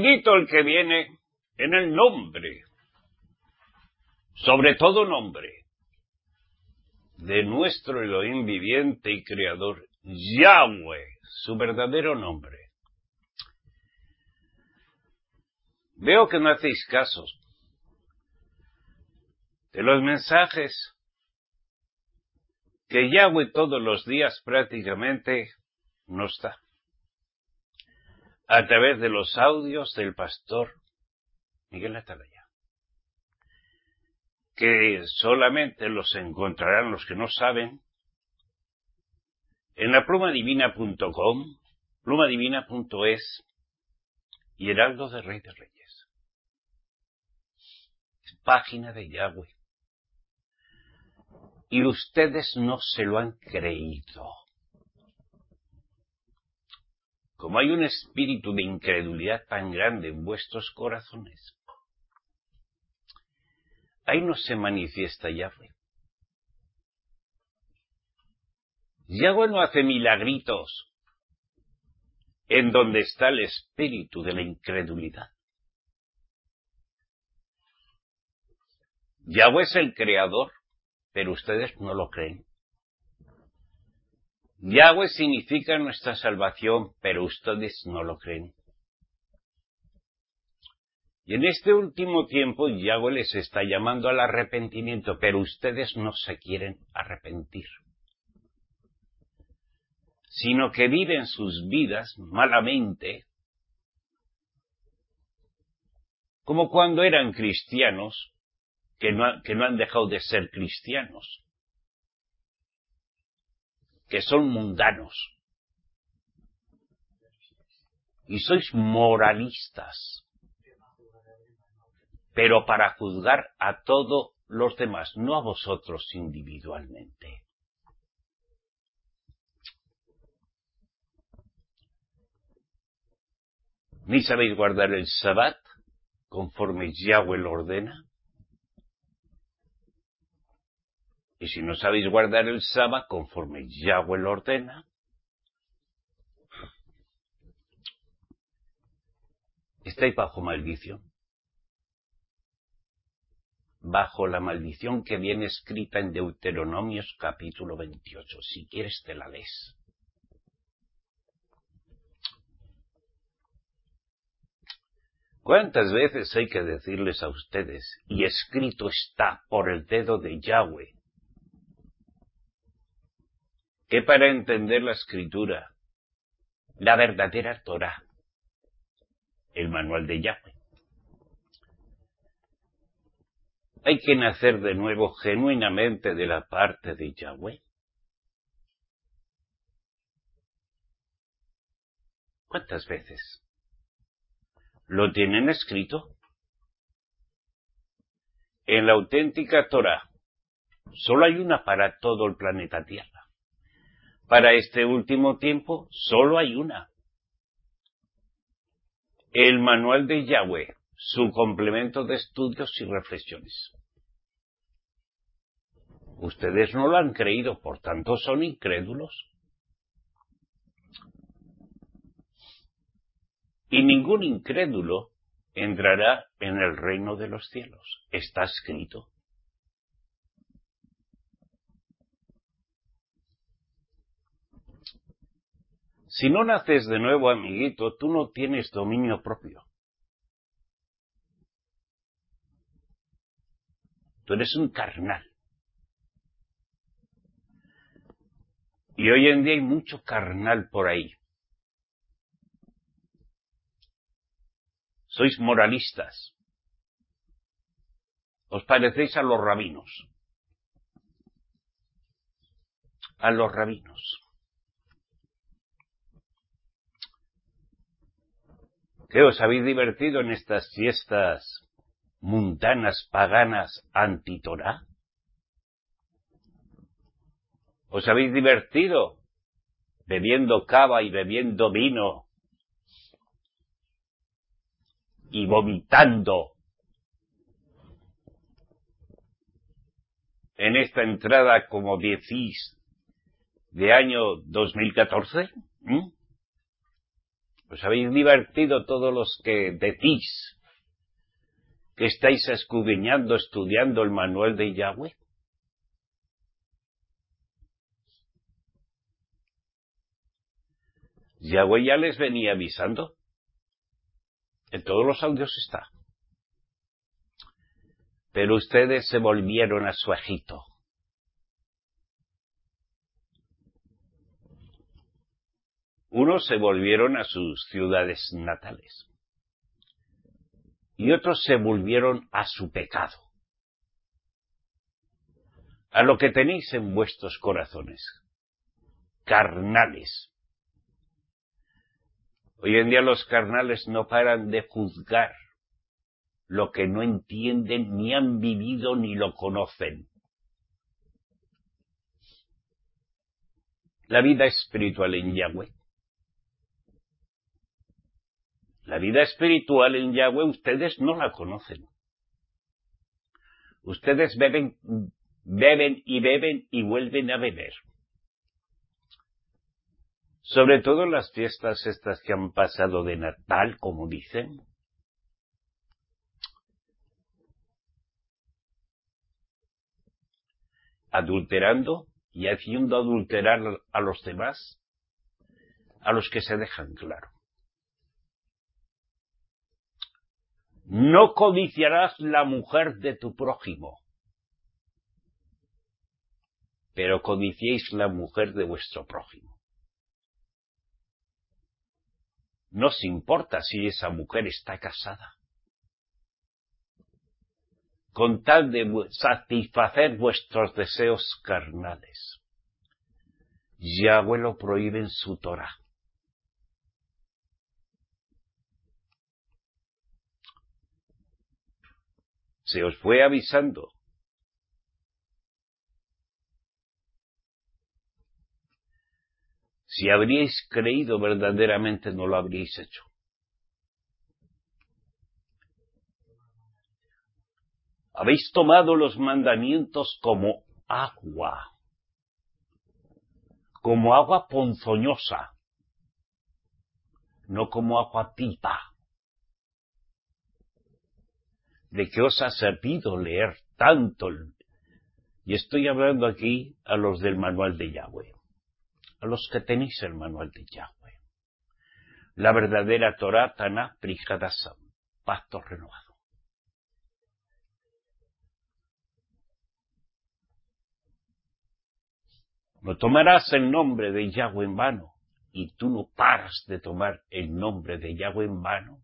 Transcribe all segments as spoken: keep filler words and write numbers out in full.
Bendito el que viene en el nombre, sobre todo nombre, de nuestro Elohim viviente y creador, Yahweh, su verdadero nombre. Veo que no hacéis caso de los mensajes que Yahweh todos los días prácticamente nos da, a través de los audios del pastor Miguel Atalaya, que solamente los encontrarán los que no saben en la plumadivina punto com, plumadivina punto es y Heraldo de Rey de Reyes. Es página de Yahweh. Y ustedes no se lo han creído. Como hay un espíritu de incredulidad tan grande en vuestros corazones, ahí no se manifiesta Yahweh. Yahweh no hace milagritos en donde está el espíritu de la incredulidad. Yahweh es el creador, pero ustedes no lo creen. Yahweh significa nuestra salvación, pero ustedes no lo creen. Y en este último tiempo Yahweh les está llamando al arrepentimiento, pero ustedes no se quieren arrepentir, sino que viven sus vidas malamente, como cuando eran cristianos, que no, que no han dejado de ser cristianos, que son mundanos, y sois moralistas, pero para juzgar a todos los demás, no a vosotros individualmente. Ni sabéis guardar el Sabbat conforme Yahweh lo ordena. Y si no sabéis guardar el Sabbat conforme Yahweh lo ordena, estáis bajo maldición. Bajo la maldición que viene escrita en Deuteronomios capítulo veintiocho. Si quieres te la lees. ¿Cuántas veces hay que decirles a ustedes, y escrito está por el dedo de Yahweh, que para entender la escritura, la verdadera Torá, el manual de Yahweh, hay que nacer de nuevo genuinamente de la parte de Yahweh? ¿Cuántas veces? ¿Lo tienen escrito? En la auténtica Torá, solo hay una para todo el planeta Tierra. Para este último tiempo, solo hay una. El manual de Yahweh, su complemento de estudios y reflexiones. Ustedes no lo han creído, por tanto son incrédulos. Y ningún incrédulo entrará en el reino de los cielos. Está escrito. Si no naces de nuevo, amiguito, tú no tienes dominio propio. Tú eres un carnal. Y hoy en día hay mucho carnal por ahí. Sois moralistas. Os parecéis a los rabinos. A los rabinos. ¿Qué os habéis divertido en estas fiestas mundanas, paganas, anti-Torá? ¿Os habéis divertido bebiendo cava y bebiendo vino y vomitando en esta entrada, como decís, de año dos mil catorce? ¿Mm? Os habéis divertido todos los que decís que estáis escudriñando, estudiando el manual de Yahweh. Yahweh ya les venía avisando. En todos los audios está. Pero ustedes se volvieron a su Egipto. Unos se volvieron a sus ciudades natales. Y otros se volvieron a su pecado. A lo que tenéis en vuestros corazones. Carnales. Hoy en día los carnales no paran de juzgar lo que no entienden, ni han vivido, ni lo conocen. La vida espiritual en Yahweh. La vida espiritual en Yahweh ustedes no la conocen. Ustedes beben, beben y beben y vuelven a beber. Sobre todo las fiestas estas que han pasado de Natal, como dicen. Adulterando y haciendo adulterar a los demás, a los que se dejan claro. No codiciarás la mujer de tu prójimo, pero codiciéis la mujer de vuestro prójimo. No os importa si esa mujer está casada. Con tal de satisfacer vuestros deseos carnales. Yahweh lo prohíbe en su Torah. Se os fue avisando. Si habríais creído verdaderamente, no lo habríais hecho. Habéis tomado los mandamientos como agua, como agua ponzoñosa, no como agua pipa. ¿De qué os ha servido leer tanto? Y estoy hablando aquí a los del manual de Yahweh, a los que tenéis el manual de Yahweh. La verdadera Torah, Tanaj, Brit Hadashah, pacto renovado. No tomarás el nombre de Yahweh en vano, y tú no paras de tomar el nombre de Yahweh en vano.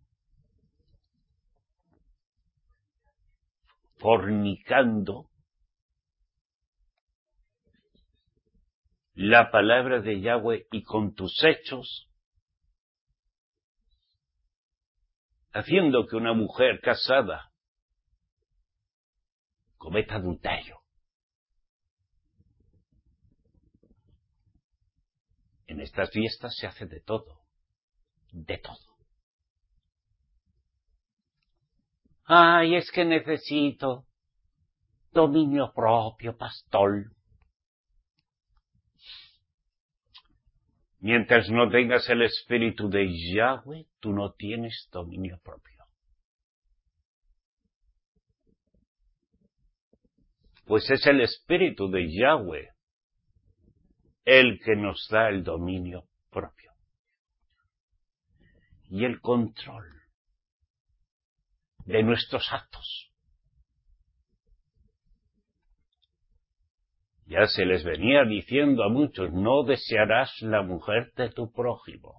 Fornicando la palabra de Yahweh y con tus hechos, haciendo que una mujer casada cometa adulterio. En estas fiestas se hace de todo, de todo. Ay, es que necesito dominio propio, pastor. Mientras no tengas el espíritu de Yahweh, tú no tienes dominio propio. Pues es el espíritu de Yahweh el que nos da el dominio propio. Y el control de nuestros actos. Ya se les venía diciendo a muchos, no desearás la mujer de tu prójimo.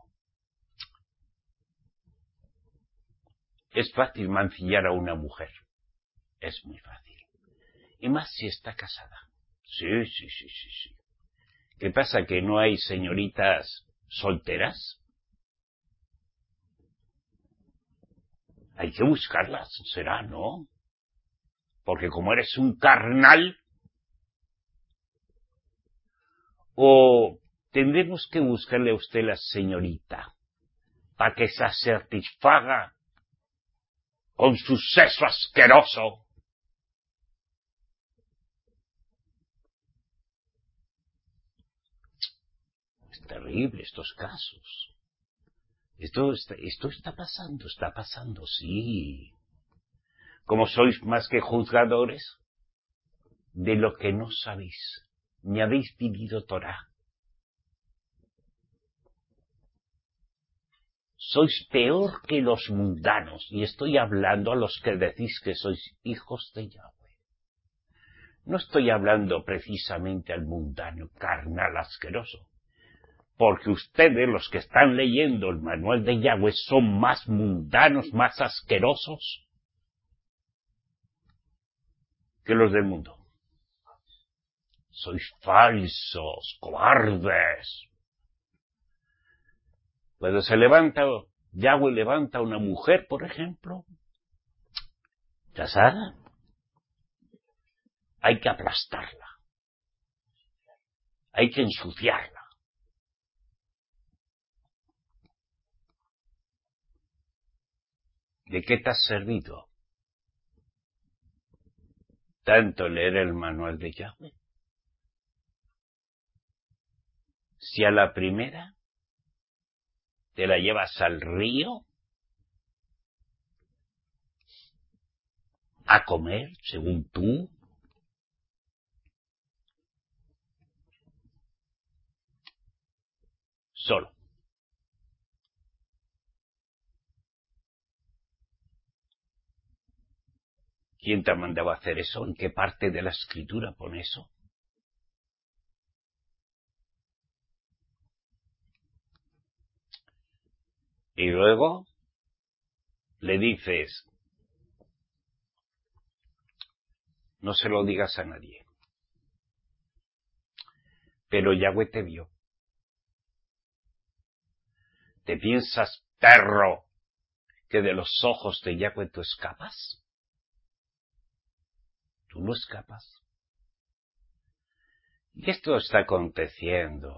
Es fácil mancillar a una mujer. Es muy fácil. Y más si está casada. Sí, sí, sí, sí, sí. ¿Qué pasa, que no hay señoritas solteras? Hay que buscarlas, será, ¿no? Porque como eres un carnal, o tendremos que buscarle a usted la señorita para que se satisfaga con su sexo asqueroso. Es terrible estos casos. Esto está, esto está pasando, está pasando, sí. Como sois más que juzgadores de lo que no sabéis, ni habéis vivido Torá. Sois peor que los mundanos, y estoy hablando a los que decís que sois hijos de Yahweh. No estoy hablando precisamente al mundano carnal asqueroso, porque ustedes, los que están leyendo el manual de Yahweh, son más mundanos, más asquerosos que los del mundo. Sois falsos, cobardes. Cuando se levanta, Yahweh levanta a una mujer, por ejemplo, casada, hay que aplastarla, hay que ensuciarla. ¿De qué te has servido? Tanto leer el manual de Yahweh. Si a la primera te la llevas al río a comer, según tú, solo. ¿Quién te ha mandado a hacer eso? ¿En qué parte de la escritura pone eso? Y luego le dices, no se lo digas a nadie. Pero Yahweh te vio. ¿Te piensas, perro, que de los ojos de Yahweh tú escapas? Tú no escapas. Y esto está aconteciendo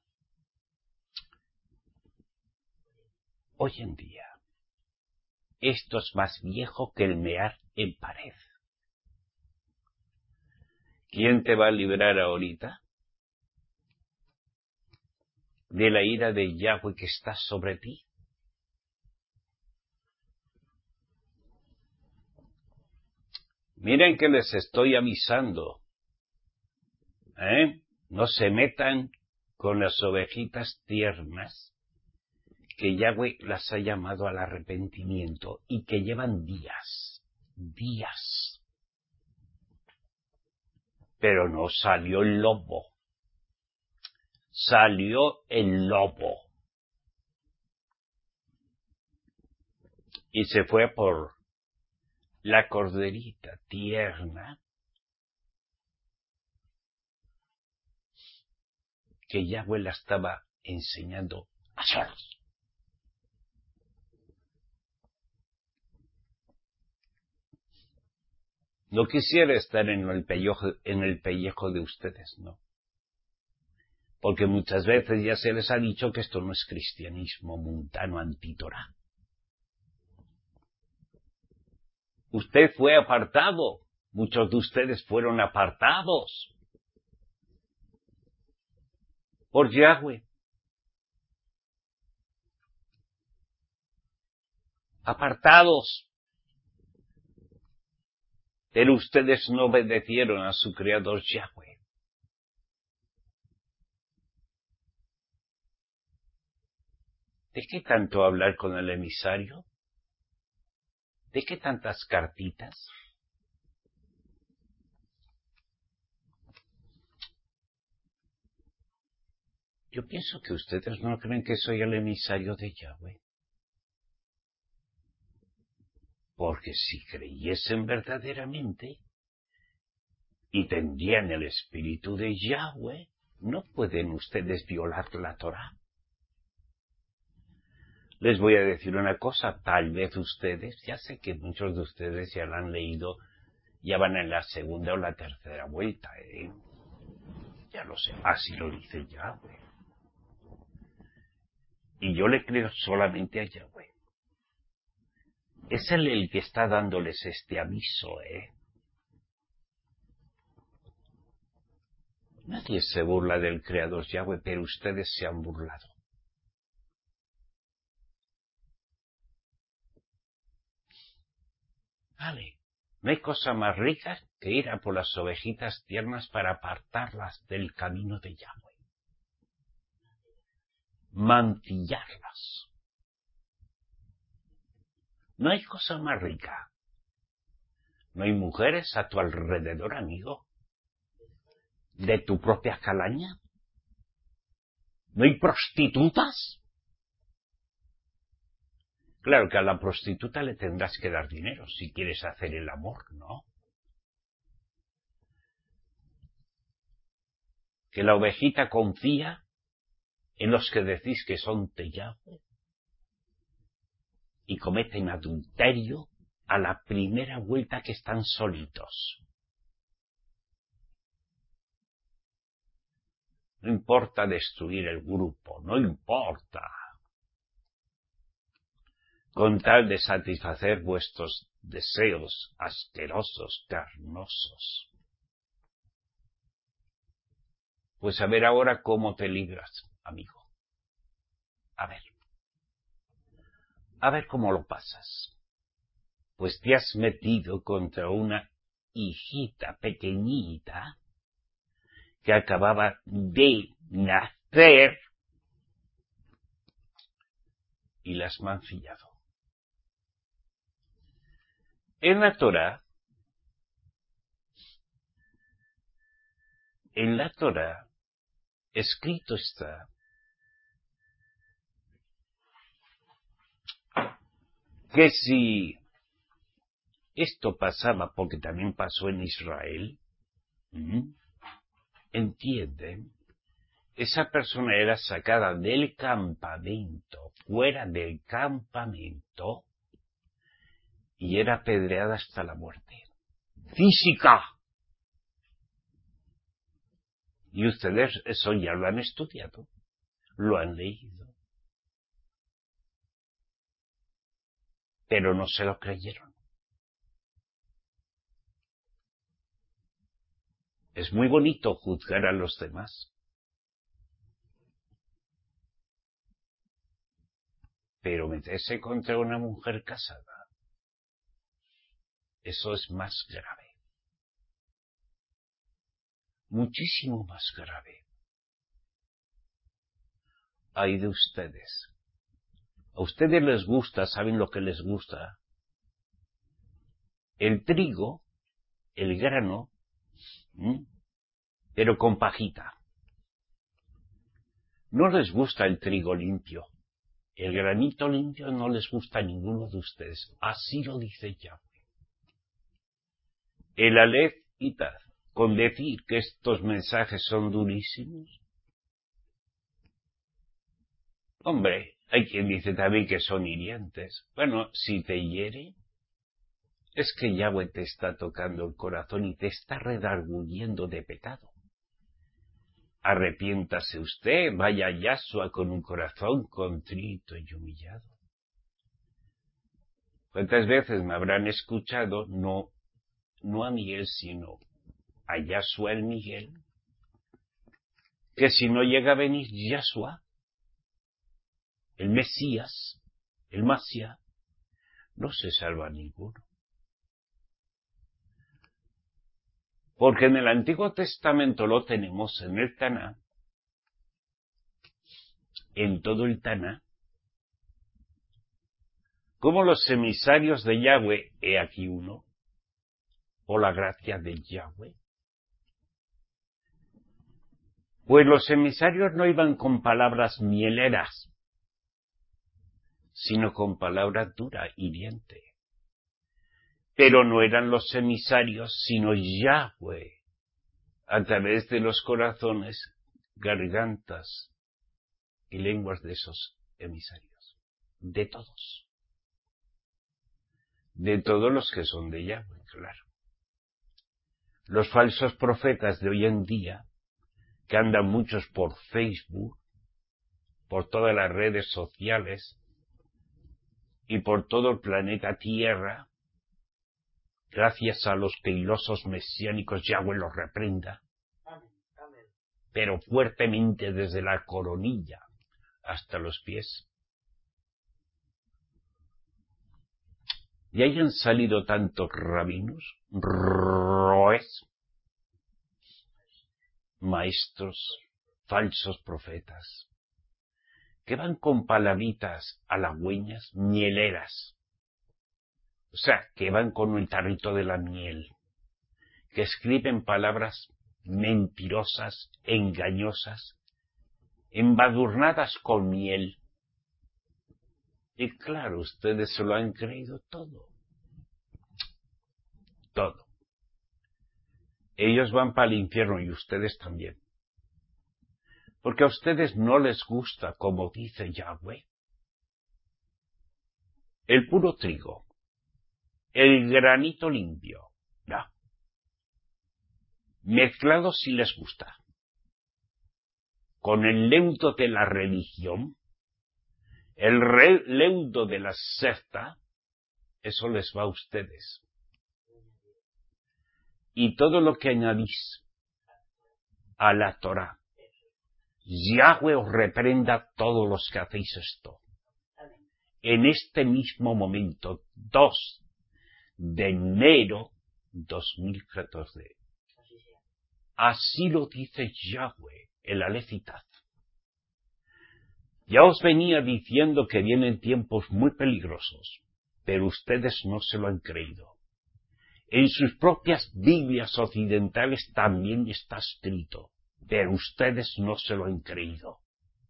hoy en día. Esto es más viejo que el mear en pared. ¿Quién te va a librar ahorita de la ira de Yahweh que está sobre ti? Miren que les estoy avisando, ¿eh? No se metan con las ovejitas tiernas que Yahweh las ha llamado al arrepentimiento y que llevan días, días. Pero no salió el lobo, salió el lobo. Y se fue por la corderita tierna que Yahweh la estaba enseñando a ser. No quisiera estar en el pellejo, en el pellejo de ustedes, no. Porque muchas veces ya se les ha dicho que esto no es cristianismo mundano antitorá. Usted fue apartado, muchos de ustedes fueron apartados por Yahweh. Apartados. Pero ustedes no obedecieron a su Creador Yahweh. ¿De qué tanto hablar con el emisario? ¿De qué tantas cartitas? Yo pienso que ustedes no creen que soy el emisario de Yahweh. Porque si creyesen verdaderamente y tendrían el espíritu de Yahweh, no pueden ustedes violar la Torá. Les voy a decir una cosa, tal vez ustedes, ya sé que muchos de ustedes ya la han leído, ya van en la segunda o la tercera vuelta, ¿eh? Ya lo sé, así lo dice Yahweh. Y yo le creo solamente a Yahweh. Es él el que está dándoles este aviso, ¿eh? Nadie se burla del Creador Yahweh, pero ustedes se han burlado. Vale, no hay cosa más rica que ir a por las ovejitas tiernas para apartarlas del camino de Yahweh. Mancillarlas. No hay cosa más rica. No hay mujeres a tu alrededor, amigo, de tu propia calaña. No hay prostitutas. Claro que a la prostituta le tendrás que dar dinero si quieres hacer el amor, ¿no? Que la ovejita confía en los que decís que son de Yahweh y cometen adulterio a la primera vuelta que están solitos. No importa destruir el grupo, no importa. Con tal de satisfacer vuestros deseos asquerosos, carnosos. Pues a ver ahora cómo te libras, amigo. A ver. A ver cómo lo pasas. Pues te has metido contra una hijita pequeñita que acababa de nacer y la has mancillado. En la Torá, en la Torá, escrito está que si esto pasaba, porque también pasó en Israel, ¿m? ¿Entienden? Esa persona era sacada del campamento, fuera del campamento, y era apedreada hasta la muerte. ¡Física! Y ustedes eso ya lo han estudiado, lo han leído. Pero no se lo creyeron. Es muy bonito juzgar a los demás. Pero meterse contra una mujer casada, eso es más grave. Muchísimo más grave. Ay de ustedes. A ustedes les gusta, ¿saben lo que les gusta? El trigo, el grano, ¿m? Pero con pajita. No les gusta el trigo limpio. El granito limpio no les gusta a ninguno de ustedes. Así lo dice Yahweh. El Aleph y Taf, con decir que estos mensajes son durísimos. Hombre, hay quien dice también que son hirientes. Bueno, si te hiere, es que Yahweh te está tocando el corazón y te está redarguyendo de pecado. Arrepiéntase usted, vaya a Yahshua con un corazón contrito y humillado. ¿Cuántas veces me habrán escuchado, no, no a Miguel, sino a Yahshua el Miguel, que si no llega a venir Yahshua, el Mesías, el Masía, no se salva ninguno? Porque en el Antiguo Testamento lo tenemos en el Taná, en todo el Taná, como los emisarios de Yahweh, he aquí uno, o la gracia de Yahweh. Pues los emisarios no iban con palabras mieleras, sino con palabras dura, hiriente. Pero no eran los emisarios, sino Yahweh, a través de los corazones, gargantas y lenguas de esos emisarios. De todos. De todos los que son de Yahweh, claro. Los falsos profetas de hoy en día, que andan muchos por Facebook, por todas las redes sociales y por todo el planeta Tierra, gracias a los pilosos mesiánicos, Yahweh los reprenda, pero fuertemente desde la coronilla hasta los pies. y hayan salido tantos rabinos, roes, maestros, falsos profetas, que van con palabritas halagüeñas, mieleras, o sea, que van con el tarrito de la miel, que escriben palabras mentirosas, engañosas, embadurnadas con miel. Y claro, ustedes se lo han creído todo. Todo. Ellos van para el infierno y ustedes también. Porque a ustedes no les gusta, como dice Yahweh, el puro trigo, el granito limpio. No. Mezclado si les gusta. Con el leudo de la religión, el re leudo de la secta, eso les va a ustedes. Y todo lo que añadís a la Torá, Yahweh os reprenda a todos los que hacéis esto. En este mismo momento, dos de enero dos mil catorce. Así lo dice Yahweh, el Aleph y Taf. Ya os venía diciendo que vienen tiempos muy peligrosos, pero ustedes no se lo han creído. En sus propias Biblias occidentales también está escrito, pero ustedes no se lo han creído.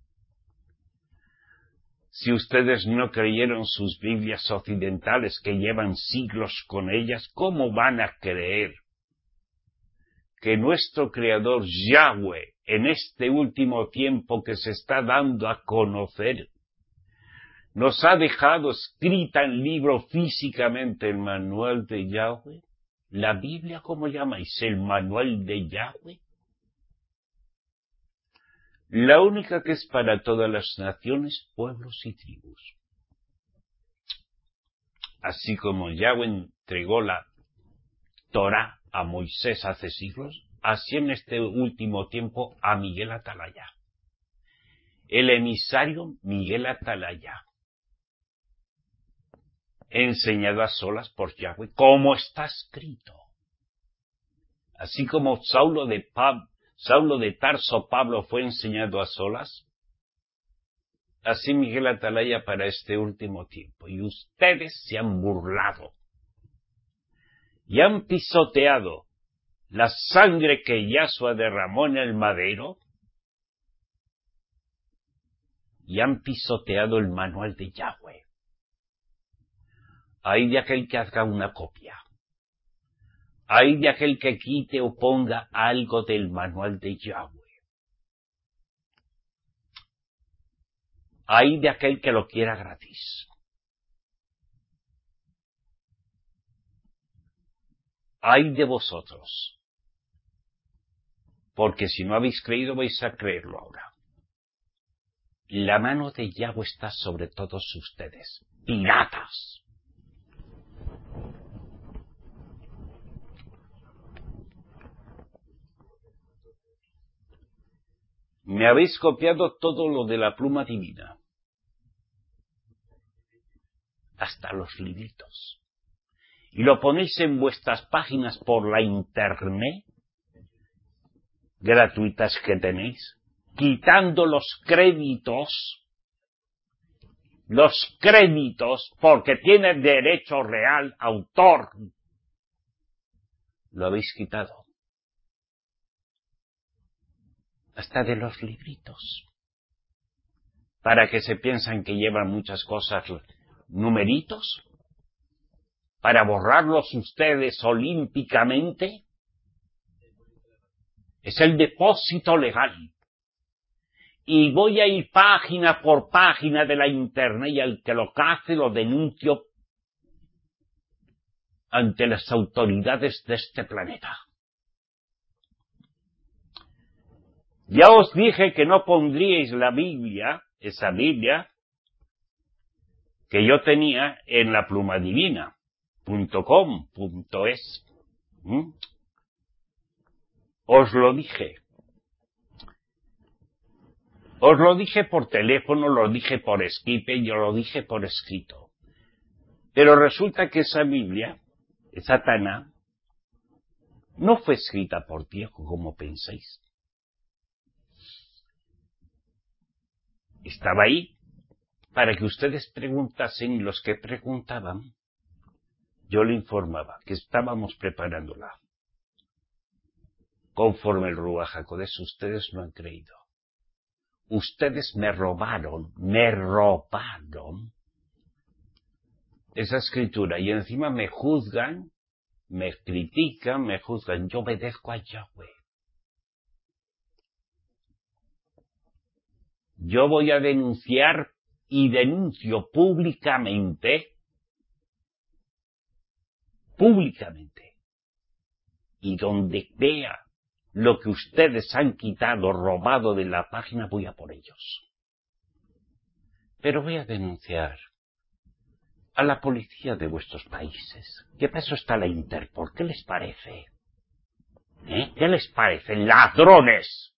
Si ustedes no creyeron sus Biblias occidentales que llevan siglos con ellas, ¿cómo van a creer que nuestro Creador Yahweh, en este último tiempo que se está dando a conocer, nos ha dejado escrita en libro físicamente el manual de Yahweh? ¿La Biblia cómo llamáis? ¿El manual de Yahweh? La única que es para todas las naciones, pueblos y tribus. Así como Yahweh entregó la Torá a Moisés hace siglos, así en este último tiempo a Miguel Atalaya. El emisario Miguel Atalaya, enseñado a solas por Yahweh, como está escrito. Así como Saulo de, Pab, Saulo de Tarso Pablo fue enseñado a solas, así Miguel Atalaya para este último tiempo. Y ustedes se han burlado y han pisoteado la sangre que Yahshua derramó en el madero y han pisoteado el manual de Yahweh. Hay de aquel que haga una copia. Hay de aquel que quite o ponga algo del manual de Yahweh. Hay de aquel que lo quiera gratis. Hay de vosotros. Porque si no habéis creído, vais a creerlo ahora. La mano de Yahweh está sobre todos ustedes. ¡Piratas! Me habéis copiado todo lo de la pluma divina. Hasta los libritos. Y lo ponéis en vuestras páginas por la internet, gratuitas que tenéis, quitando los créditos, los créditos, porque tiene derecho real, autor. Lo habéis quitado. Hasta de los libritos. Para que se piensan que llevan muchas cosas, numeritos, para borrarlos ustedes olímpicamente. Es el depósito legal. Y voy a ir página por página de la internet y al que lo cace lo denuncio ante las autoridades de este planeta. Ya os dije que no pondríais la Biblia, esa Biblia, que yo tenía en la pluma divina, punto com, punto es. ¿Mm? Os lo dije. Os lo dije por teléfono, lo dije por Skype, yo lo dije por escrito. Pero resulta que esa Biblia, esa Taná, no fue escrita por Dios, como pensáis. Estaba ahí para que ustedes preguntasen, y los que preguntaban, yo le informaba que estábamos preparándola. Conforme el Ruach HaKodesh, ustedes no han creído. Ustedes me robaron, me robaron esa escritura y encima me juzgan, me critican, me juzgan. Yo obedezco a Yahweh. Yo voy a denunciar y denuncio públicamente, públicamente, y donde vea lo que ustedes han quitado, robado de la página, voy a por ellos. Pero voy a denunciar a la policía de vuestros países. ¿Qué para eso está la Interpol? ¿Qué les parece? ¿Eh? ¿Qué les parece? ¡Ladrones!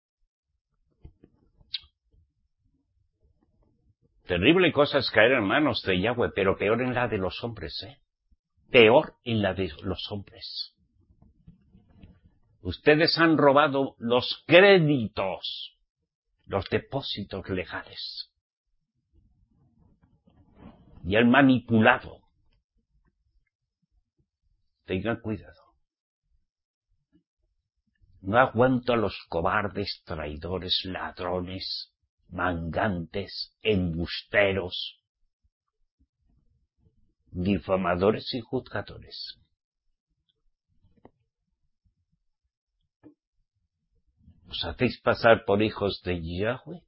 Terrible cosa es caer en manos de Yahweh, pero peor en la de los hombres, ¿eh? Peor en la de los hombres. Ustedes han robado los créditos, los depósitos legales. Y han manipulado. Tengan cuidado. No aguanto a los cobardes, traidores, ladrones, mangantes, embusteros, difamadores y juzgadores. ¿Os hacéis pasar por hijos de Yahweh?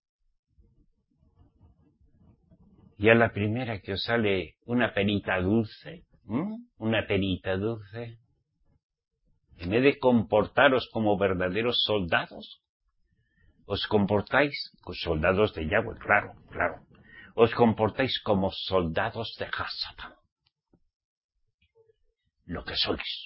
Y a la primera que os sale una penita dulce, ¿eh? una penita dulce, en vez de comportaros como verdaderos soldados, os comportáis como soldados de Yahweh, claro, claro. Os comportáis como soldados de Hasatán. Lo que sois.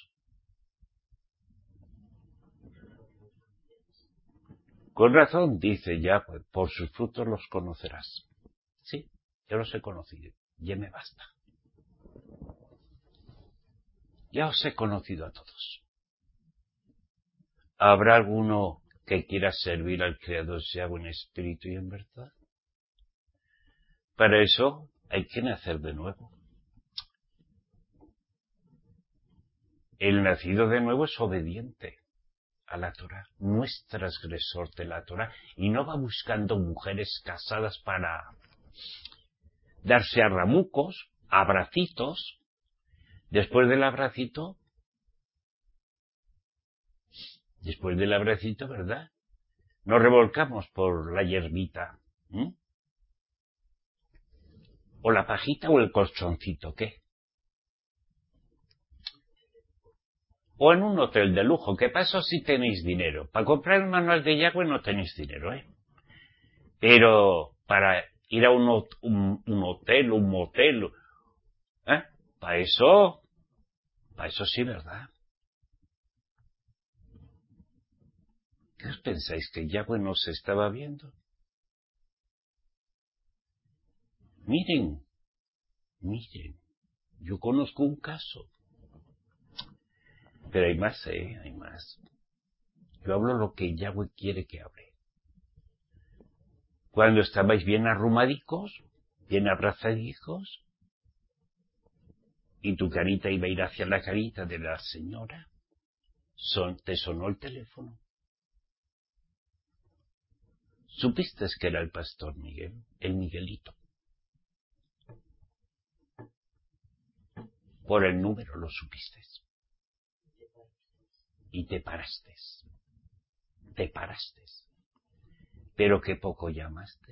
Con razón, dice Yahweh, por sus frutos los conocerás. Sí, yo los he conocido, ya me basta. Ya os he conocido a todos. ¿Habrá alguno que quiera servir al Creador Yahweh en espíritu y en verdad? Para eso hay que nacer de nuevo. El nacido de nuevo es obediente a la Torah, no es transgresor de la Torah y no va buscando mujeres casadas para darse a ramucos, abracitos. Después del abracito, después del abracito, ¿verdad? Nos revolcamos por la hierbita, ¿eh? O la pajita o el colchoncito, ¿qué? O en un hotel de lujo. ¿Qué pasa si tenéis dinero? Para comprar el manual de Yahweh no tenéis dinero, ¿eh? Pero para ir a un, un, un hotel, un motel, ¿eh? Para eso, para eso sí, ¿verdad? ¿Qué os pensáis? ¿Que Yahweh nos estaba viendo? Miren, miren, yo conozco un caso. Pero hay más, ¿eh? Hay más. Yo hablo lo que Yahweh quiere que hable. Cuando estabais bien arrumadicos, bien abrazadicos, y tu carita iba a ir hacia la carita de la señora, son, te sonó el teléfono. ¿Supiste que era el pastor Miguel? El Miguelito. Por el número lo supiste. Y te paraste. Te paraste. Pero qué poco llamaste.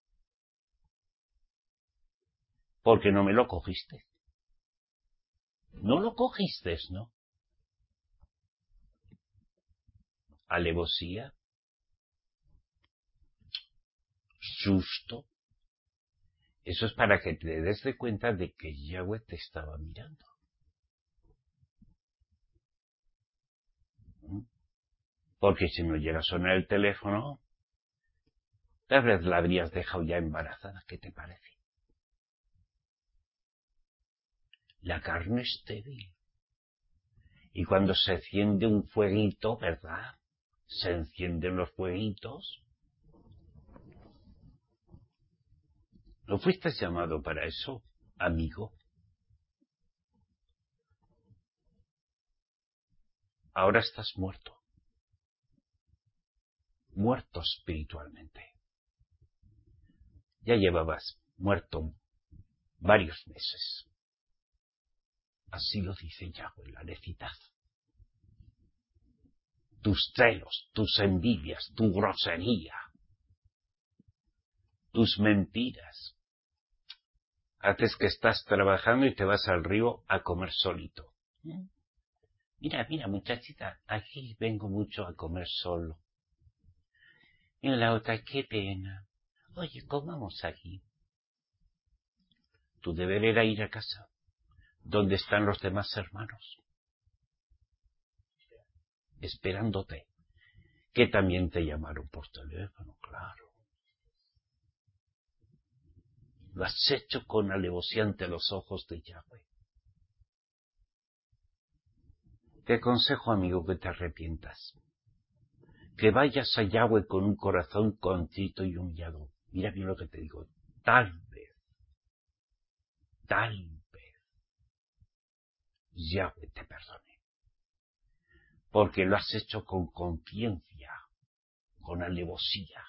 Porque no me lo cogiste. No lo cogiste, ¿no? Alevosía. Susto. Eso es para que te des de cuenta de que Yahweh te estaba mirando. Porque si no llega a sonar el teléfono, tal vez la habrías dejado ya embarazada. ¿Qué te parece? la carne es débil. Y cuando se enciende un fueguito, ¿verdad? Se encienden los fueguitos. ¿No fuiste llamado para eso, amigo? Ahora estás muerto. Muerto espiritualmente. Ya llevabas muerto varios meses. Así lo dice Yahweh, la necedad. Tus celos, tus envidias, tu grosería, tus mentiras. Haces que estás trabajando y te vas al río a comer solito. Mira, mira, muchachita, aquí vengo mucho a comer solo. Mira la otra, qué pena. Oye, comamos aquí. Tu deber era ir a casa. ¿Dónde están los demás hermanos? Esperándote. Que también te llamaron por teléfono, claro. Lo has hecho con alevosía ante los ojos de Yahweh. Te aconsejo, amigo, que te arrepientas. Que vayas a Yahweh con un corazón contrito y humillado. Mira bien lo que te digo. Tal vez, tal vez, Yahweh te perdone. Porque lo has hecho con conciencia, con alevosía.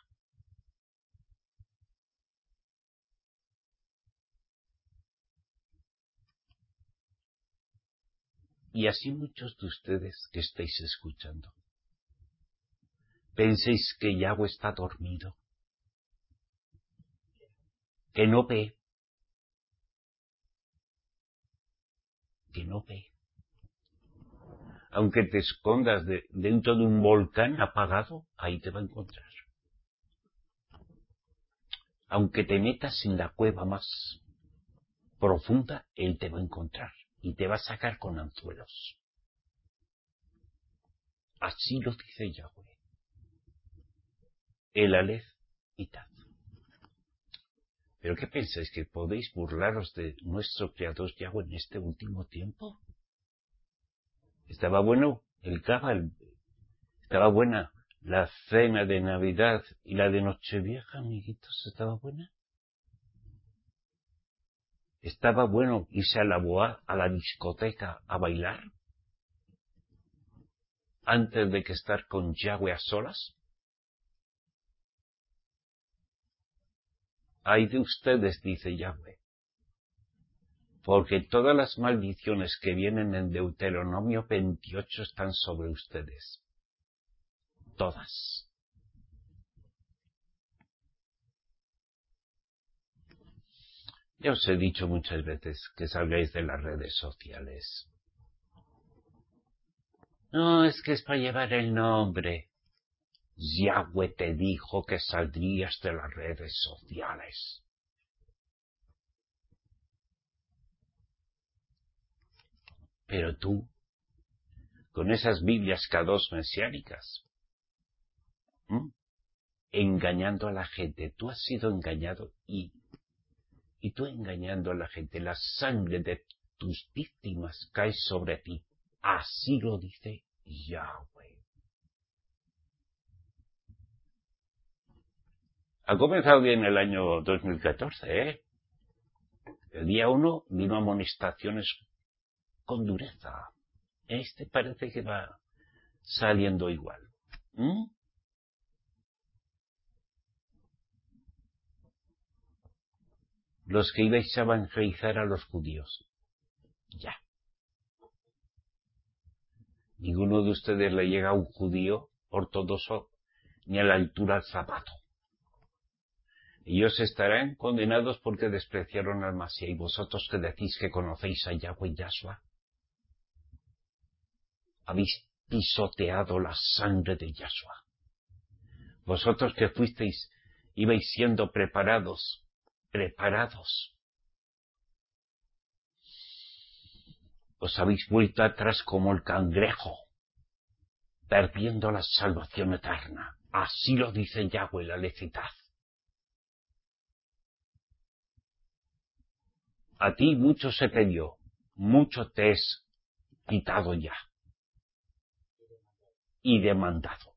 Y así muchos de ustedes que estáis escuchando. Penséis que Yahweh está dormido, que no ve, que no ve. Aunque te escondas de, dentro de un volcán apagado, ahí te va a encontrar. Aunque te metas en la cueva más profunda, Él te va a encontrar y te va a sacar con anzuelos. Así lo dice Yahweh. El Aleph y Taf. ¿Pero qué pensáis? ¿Que podéis burlaros de nuestro Creador Yahweh en este último tiempo? ¿Estaba bueno el Cabal? ¿Estaba buena la cena de Navidad y la de Nochevieja, amiguitos? ¿Estaba buena? ¿Estaba bueno irse a la boa, a la discoteca, a bailar? ¿Antes de que estar con Yahweh a solas? Ay de ustedes, dice Yahweh, porque todas las maldiciones que vienen en Deuteronomio veintiocho están sobre ustedes. Todas. Ya os he dicho muchas veces que salgáis de las redes sociales. No, es que es para llevar el nombre. Yahweh te dijo que saldrías de las redes sociales. Pero tú, con esas Biblias Kadosh mesiánicas, ¿m? engañando a la gente, tú has sido engañado y, y tú engañando a la gente, la sangre de tus víctimas cae sobre ti. Así lo dice Yahweh. Ha comenzado bien el año dos mil catorce, ¿eh? El día uno vino amonestaciones con dureza. Este parece que va saliendo igual. ¿Mm? Los que ibais a evangelizar a los judíos. Ya. Ninguno de ustedes le llega a un judío ortodoxo ni a la altura del zapato. Ellos estarán condenados porque despreciaron al Masías. Y vosotros que decís que conocéis a Yahweh y Yahshua, habéis pisoteado la sangre de Yahshua. Vosotros que fuisteis, ibais siendo preparados, preparados. Os habéis vuelto atrás como el cangrejo, perdiendo la salvación eterna. Así lo dice Yahweh, la lecitad. A ti mucho se te dio, mucho te es quitado ya y demandado.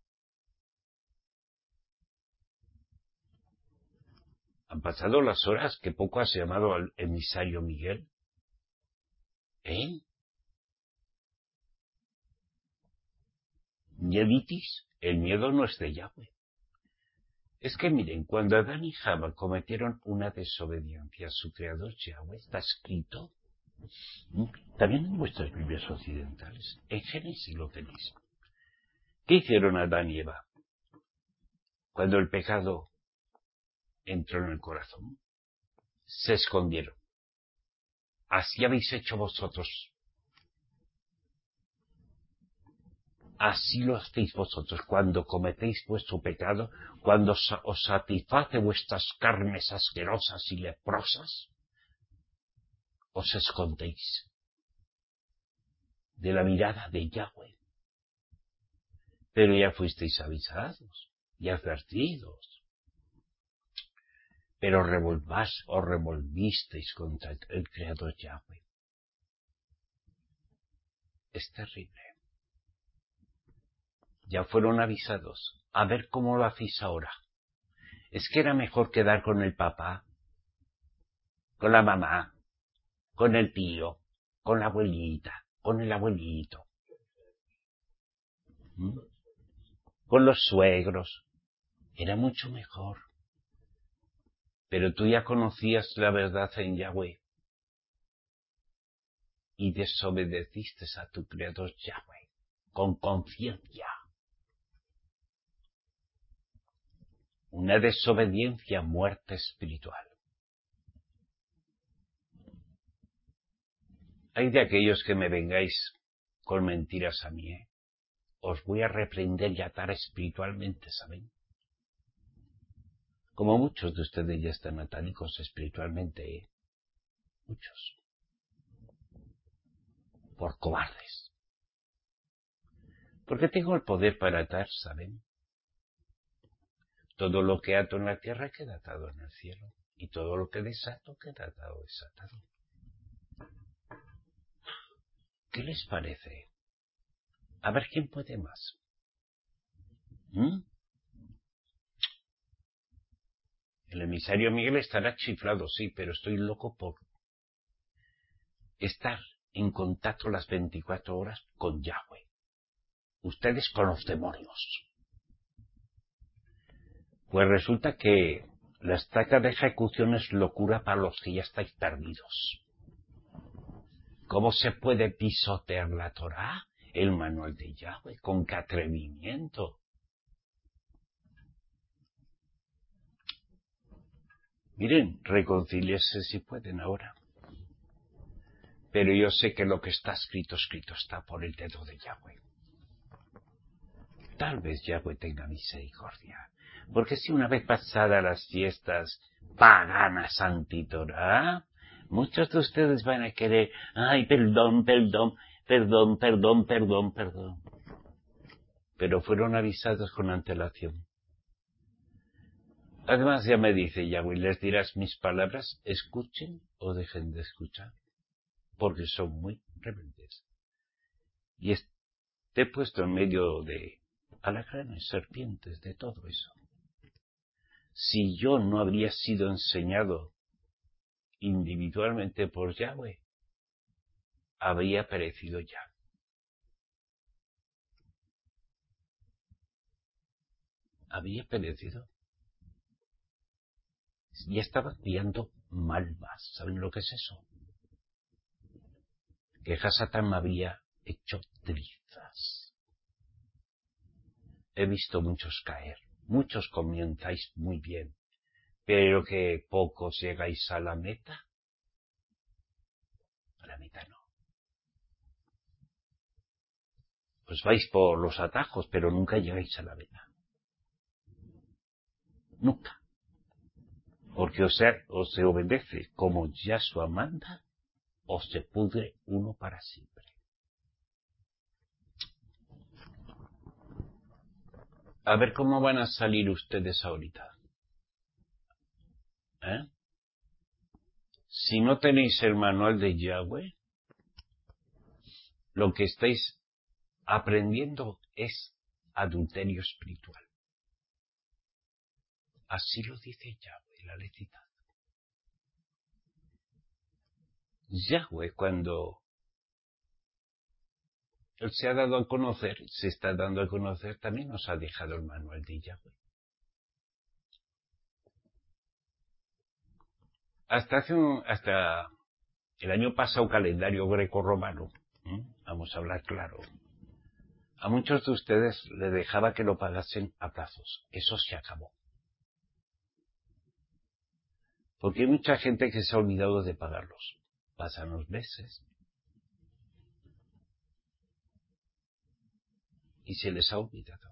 Han pasado las horas que poco has llamado al emisario Miguel. ¿Eh? Mieditis, el miedo no es de Yahweh. Es que miren, cuando Adán y Java cometieron una desobediencia a su creador Yahweh, está escrito, también en vuestras Biblias occidentales, en Génesis lo tenéis. ¿Qué hicieron Adán y Eva cuando el pecado entró en el corazón? Se escondieron. Así habéis hecho vosotros. Así lo hacéis vosotros cuando cometéis vuestro pecado, cuando os satisface vuestras carnes asquerosas y leprosas, os escondéis de la mirada de Yahweh. Pero ya fuisteis avisados y advertidos. Pero revolvás o revolvisteis contra el Creador Yahweh. Es terrible. Ya fueron avisados. A ver cómo lo hacéis ahora. Es que era mejor quedar con el papá, con la mamá, con el tío, con la abuelita, con el abuelito, ¿Mm? con los suegros. Era mucho mejor. Pero tú ya conocías la verdad en Yahweh y desobedeciste a tu Creador Yahweh con conciencia. Una desobediencia, muerte espiritual. Hay de aquellos que me vengáis con mentiras a mí, ¿eh? Os voy a reprender y atar espiritualmente, ¿saben? Como muchos de ustedes ya están atánicos espiritualmente, ¿eh? Muchos. Por cobardes. Porque tengo el poder para atar, ¿saben? Todo lo que ato en la tierra queda atado en el cielo. Y todo lo que desato queda atado desatado. ¿Qué les parece? A ver quién puede más. ¿Mm? El emisario Miguel estará chiflado, sí, pero estoy loco por estar en contacto las veinticuatro horas con Yahweh. Ustedes con los demonios. Pues resulta que la estaca de ejecución es locura para los que ya estáis perdidos. ¿Cómo se puede pisotear la Torá? El manual de Yahweh, con qué atrevimiento. Miren, reconcíliese si pueden ahora. Pero yo sé que lo que está escrito, escrito está por el dedo de Yahweh. Tal vez Yahweh tenga misericordia. Porque si una vez pasadas las fiestas paganas anti-Torá, muchos de ustedes van a querer, ay, perdón, perdón, perdón, perdón, perdón, perdón. Pero fueron avisados con antelación. Además ya me dice Yahweh, les dirás mis palabras, escuchen o dejen de escuchar, porque son muy rebeldes. Y esté puesto en medio de alacranes, serpientes, de todo eso. Si yo no habría sido enseñado individualmente por Yahweh, habría perecido ya. Habría perecido. Ya estaba criando malvas. ¿Saben lo que es eso? Que Hasatán me había hecho trizas. He visto muchos caer. Muchos comienzáis muy bien. Pero que pocos llegáis a la meta. A la meta no. Pues vais por los atajos, pero nunca llegáis a la meta. Nunca. Porque o sea, o se obedece como Yahshua manda, o se pudre uno para siempre. A ver cómo van a salir ustedes ahorita. ¿Eh? Si no tenéis el manual de Yahweh, lo que estáis aprendiendo es adulterio espiritual. Así lo dice Yahweh, la Lecita. Yahweh, cuando Él se ha dado a conocer, se está dando a conocer, también nos ha dejado el manual de Yahweh. Hasta hace un, hasta el año pasado, calendario greco-romano, ¿eh? Vamos a hablar claro, a muchos de ustedes les dejaba que lo pagasen a plazos. Eso se acabó. Porque hay mucha gente que se ha olvidado de pagarlos. Pasan los meses y se les ha olvidado.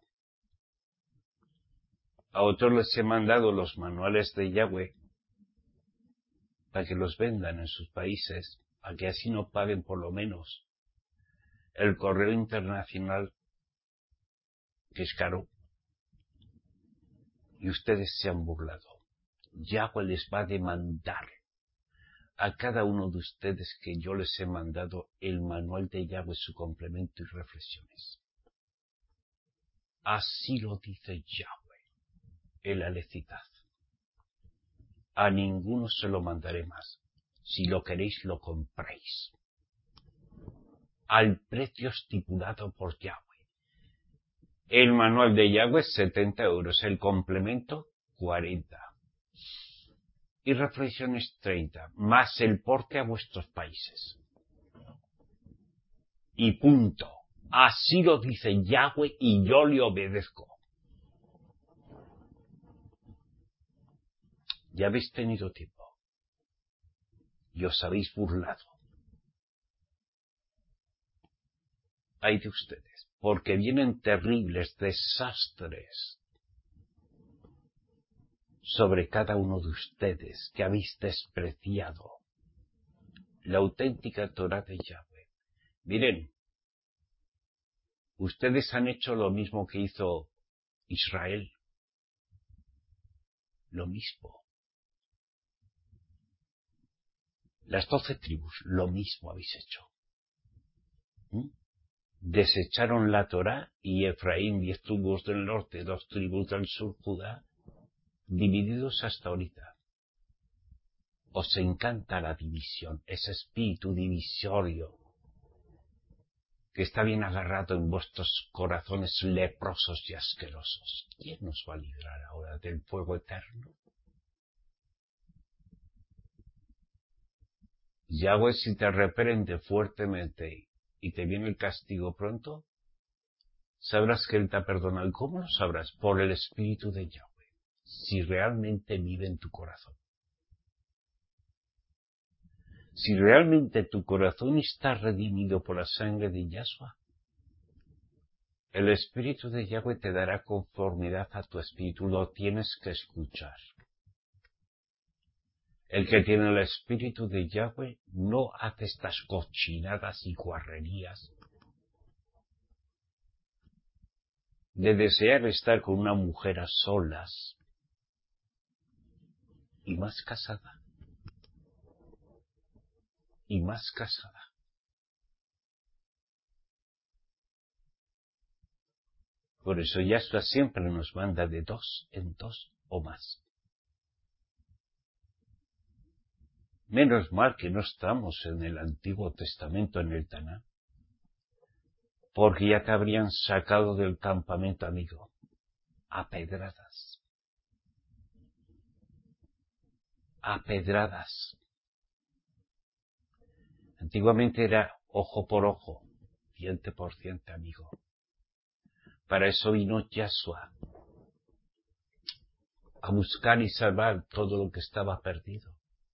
A otros les he mandado los manuales de Yahweh para que los vendan en sus países, para que así no paguen por lo menos el correo internacional, que es caro. Y ustedes se han burlado. Yahweh les va a demandar a cada uno de ustedes que yo les he mandado el manual de Yahweh, su complemento y reflexiones. Así lo dice Yahweh, el Alecitaz. A ninguno se lo mandaré más. Si lo queréis, lo compráis. Al precio estipulado por Yahweh. El manual de Yahweh, setenta euros. El complemento, cuarenta. Y reflexiones, treinta. Más el porte a vuestros países. Y punto. Así lo dice Yahweh y yo le obedezco. Ya habéis tenido tiempo. Y os habéis burlado. Ay de ustedes, porque vienen terribles desastres sobre cada uno de ustedes que habéis despreciado la auténtica Torá de Yahweh. Miren, ustedes han hecho lo mismo que hizo Israel. Lo mismo. Las doce tribus, lo mismo habéis hecho. ¿Mm? Desecharon la Torá y Efraín, diez tribus del norte, dos tribus del sur, Judá, divididos hasta ahorita. Os encanta la división, ese espíritu divisorio que está bien agarrado en vuestros corazones leprosos y asquerosos. ¿Quién nos va a librar ahora del fuego eterno? Yahweh, si te reprende fuertemente y te viene el castigo pronto, sabrás que Él te ha perdonado. ¿Y cómo lo sabrás? Por el espíritu de Yahweh, si realmente vive en tu corazón. Si realmente tu corazón está redimido por la sangre de Yahshua, el Espíritu de Yahweh te dará conformidad a tu espíritu. Lo tienes que escuchar. El que tiene el Espíritu de Yahweh no hace estas cochinadas y guarrerías de desear estar con una mujer a solas y más casada. Y más casada. Por eso Yahshua siempre nos manda de dos en dos o más. Menos mal que no estamos en el Antiguo Testamento, en el Taná, porque ya te habrían sacado del campamento, amigo, a pedradas. A pedradas. Antiguamente era ojo por ojo, diente por diente, amigo. Para eso vino Yahshua, a buscar y salvar todo lo que estaba perdido.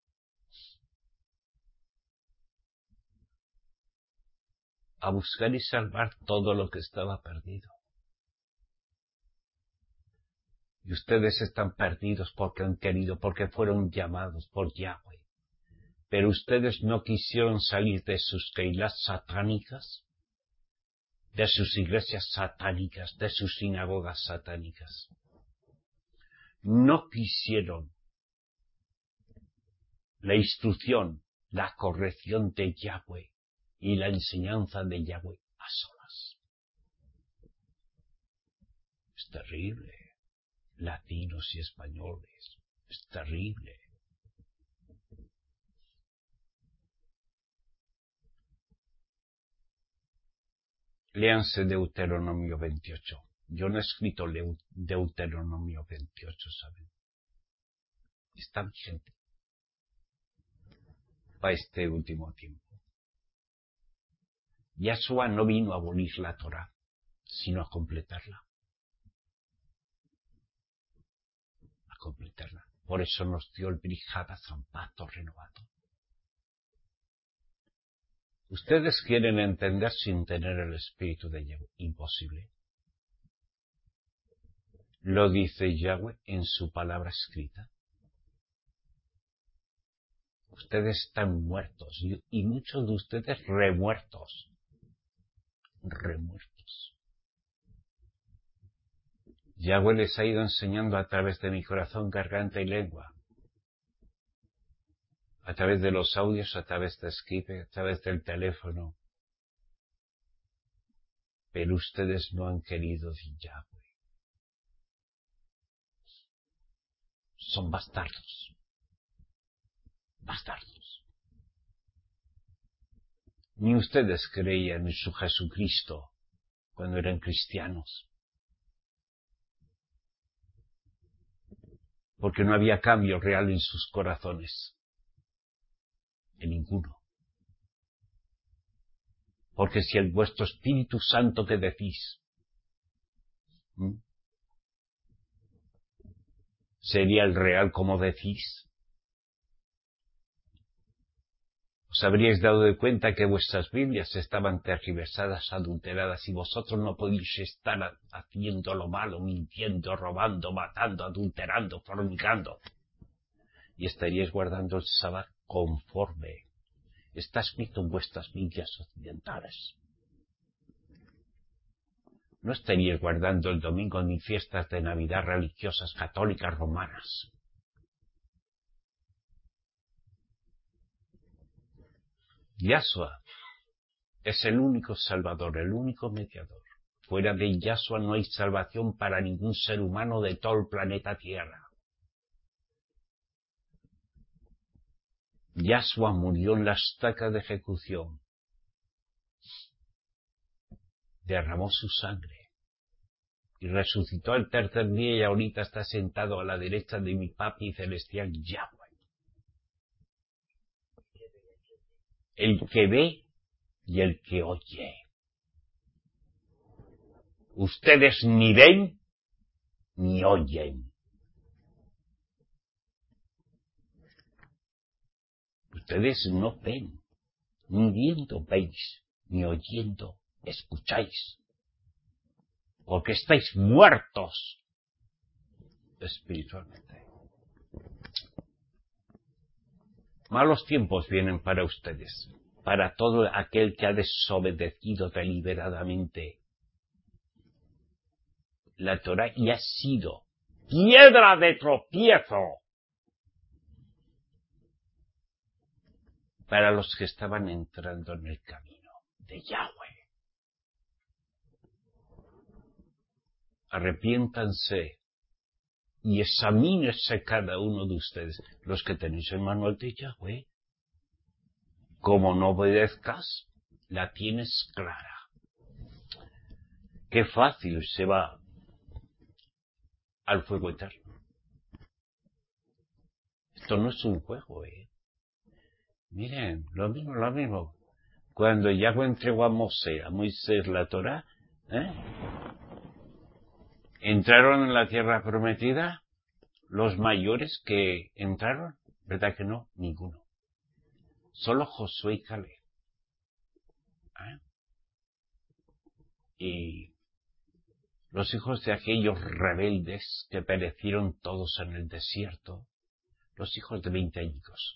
A buscar y salvar todo lo que estaba perdido. Y ustedes están perdidos porque han querido, porque fueron llamados por Yahweh. Pero ustedes no quisieron salir de sus keilas satánicas, de sus iglesias satánicas, de sus sinagogas satánicas. No quisieron la instrucción, la corrección de Yahweh y la enseñanza de Yahweh a solas. Es terrible. Latinos y españoles. Es terrible. Léanse Deuteronomio veintiocho. Yo no he escrito Deuteronomio veintiocho, ¿saben? Está vigente para este último tiempo. Yahshua no vino a abolir la Torá, sino a completarla. A completarla. Por eso nos dio el Brit Hadashah, pacto renovado. Ustedes quieren entender sin tener el espíritu de Yahweh. Imposible. Lo dice Yahweh en su palabra escrita. Ustedes están muertos y, y muchos de ustedes remuertos. Remuertos. Yahweh les ha ido enseñando a través de mi corazón, garganta y lengua. A través de los audios, a través de Skype, a través del teléfono. Pero ustedes no han querido de Yahweh. Son bastardos. Bastardos. Ni ustedes creían en su Jesucristo cuando eran cristianos. Porque no había cambio real en sus corazones. En ninguno. Porque si el vuestro Espíritu Santo que decís ¿m? sería el real como decís, os habríais dado de cuenta que vuestras Biblias estaban tergiversadas, adulteradas, y vosotros no podéis estar haciendo lo malo, mintiendo, robando, matando, adulterando, fornicando. Y estaríais guardando el sábado conforme está escrito en vuestras Biblias occidentales. No estaríais guardando el domingo ni fiestas de Navidad religiosas católicas romanas. Yahshua es el único Salvador, el único mediador. Fuera de Yahshua no hay salvación para ningún ser humano de todo el planeta Tierra. Yahshua murió en la estaca de ejecución. Derramó su sangre. Y resucitó al tercer día y ahorita está sentado a la derecha de mi papi celestial Yahweh. El que ve y el que oye. Ustedes ni ven ni oyen. Ustedes no ven, ni viendo veis, ni oyendo escucháis. Porque estáis muertos espiritualmente. Malos tiempos vienen para ustedes, para todo aquel que ha desobedecido deliberadamente la Torá y ha sido piedra de tropiezo para los que estaban entrando en el camino de Yahweh. Arrepiéntanse y examínense cada uno de ustedes, los que tenéis el manual de Yahweh. Como no obedezcas, la tienes clara. Qué fácil se va al fuego eterno. Esto no es un juego, ¿eh? Miren, lo mismo, lo mismo. Cuando Yahweh entregó a Moisés, a Moisés la Torá, ¿eh? ¿Entraron en la tierra prometida los mayores que entraron? ¿Verdad que no? Ninguno. Solo Josué y Caleb. ¿Eh? Y los hijos de aquellos rebeldes que perecieron todos en el desierto, los hijos de veinte años.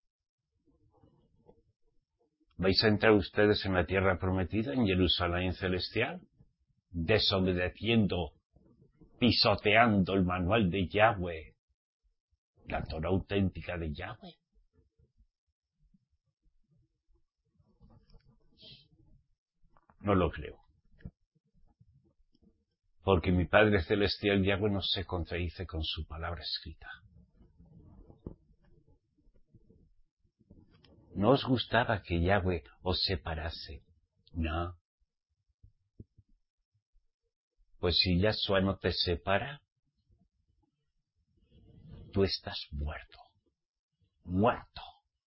¿Vais a entrar ustedes en la tierra prometida, en Jerusalén celestial? Desobedeciendo, pisoteando el manual de Yahweh, la Torá auténtica de Yahweh. No lo creo. Porque mi Padre Celestial Yahweh no se contradice con su palabra escrita. ¿No os gustaba que Yahweh os separase? No. Pues si Yahshua no te separa, tú estás muerto. Muerto.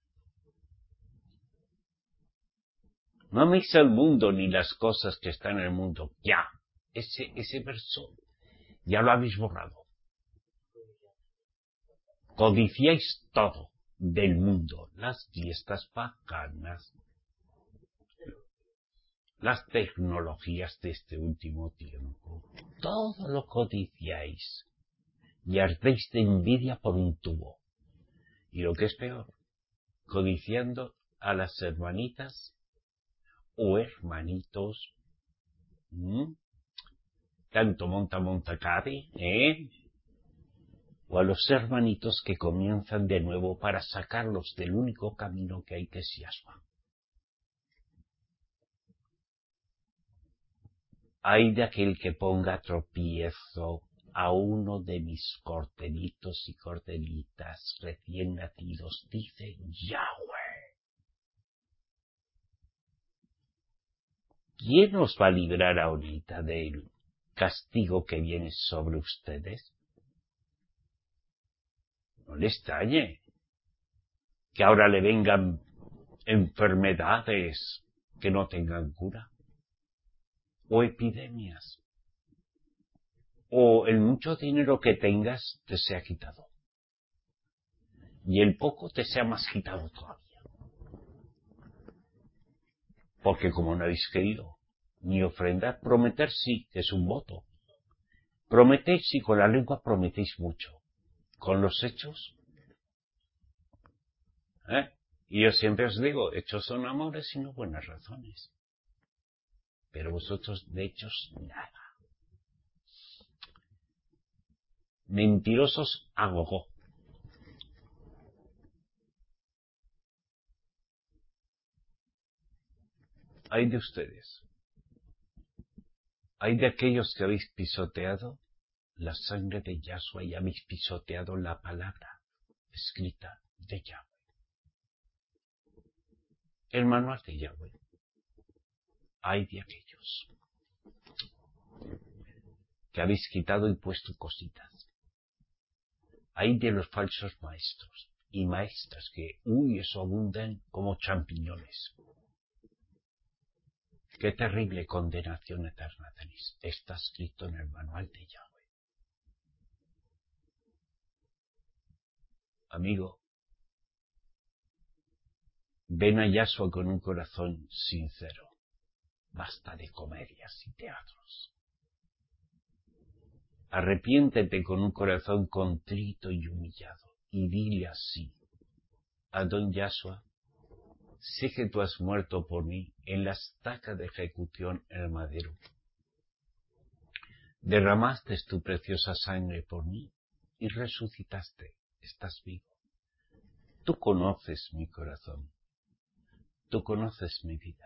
No améis al mundo ni las cosas que están en el mundo. Ya. Ese, ese verso ya lo habéis borrado. Codiciáis todo del mundo. Las fiestas paganas. Las tecnologías de este último tiempo. Todo lo codiciáis. Y ardéis de envidia por un tubo. Y lo que es peor, codiciando a las hermanitas o hermanitos, ¿m? Tanto monta monta cabe, ¿eh? O a los hermanitos que comienzan de nuevo para sacarlos del único camino que hay, que es Yahshua. Ay de aquel que ponga tropiezo a uno de mis corderitos y corderitas recién nacidos, dice Yahweh. ¿Quién os va a librar ahorita del castigo que viene sobre ustedes? No le extrañe que ahora le vengan enfermedades que no tengan cura, o epidemias, o el mucho dinero que tengas te sea quitado, y el poco te sea más quitado todavía. Porque como no habéis querido ni ofrendar, prometer sí, que es un voto. Prometéis sí, con la lengua prometéis mucho. Con los hechos, ¿eh? Y yo siempre os digo, hechos son amores y no buenas razones. Pero vosotros de hechos nada. Mentirosos a gogo. Hay de ustedes. Hay de aquellos que habéis pisoteado la sangre de Yahshua y habéis pisoteado la palabra escrita de Yahweh. El manual de Yahweh. Hay de aquellos que habéis quitado y puesto cositas. Hay de los falsos maestros y maestras que, uy, eso abundan como champiñones. Qué terrible condenación eterna tenéis. Está escrito en el manual de Yahweh. Amigo, ven a Yahshua con un corazón sincero. Basta de comedias y teatros. Arrepiéntete con un corazón contrito y humillado, y dile así: Adón Yahshua, sé que tú has muerto por mí en la estaca de ejecución en el madero. Derramaste tu preciosa sangre por mí y resucitaste. Estás vivo. Tú conoces mi corazón. Tú conoces mi vida.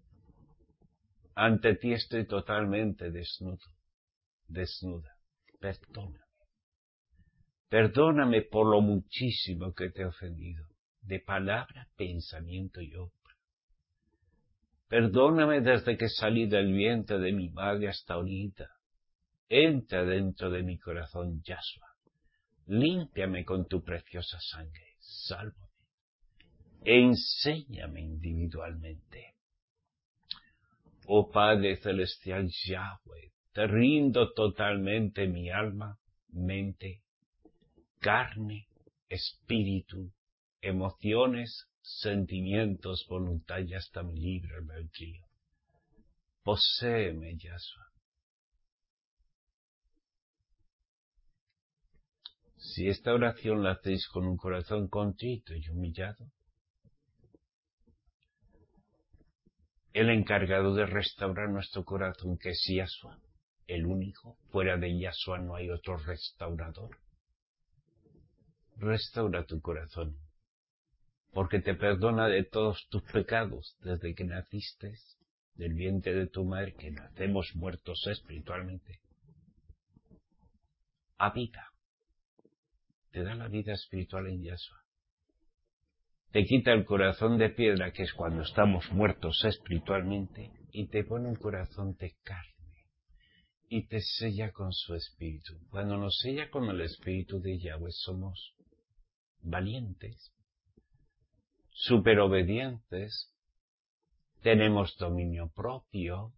Ante ti estoy totalmente desnudo, desnuda. Perdóname. Perdóname por lo muchísimo que te he ofendido, de palabra, pensamiento y obra. Perdóname desde que salí del vientre de mi madre hasta ahorita. Entra dentro de mi corazón, Yahshua. Límpiame con tu preciosa sangre. Sálvame. Enséñame individualmente. Oh Padre Celestial Yahweh, te rindo totalmente mi alma, mente, carne, espíritu, emociones, sentimientos, voluntad y hasta mi libre albedrío. Poséeme, Yahshua. Si esta oración la hacéis con un corazón contrito y humillado, el encargado de restaurar nuestro corazón, que es Yahshua, el único, fuera de Yahshua no hay otro restaurador. Restaura tu corazón, porque te perdona de todos tus pecados desde que naciste del vientre de tu madre, que nacemos muertos espiritualmente, a vida. Te da la vida espiritual en Yahshua. Te quita el corazón de piedra, que es cuando estamos muertos espiritualmente, y te pone un corazón de carne. Y te sella con su espíritu. Cuando nos sella con el espíritu de Yahweh, somos valientes, súper obedientes, tenemos dominio propio.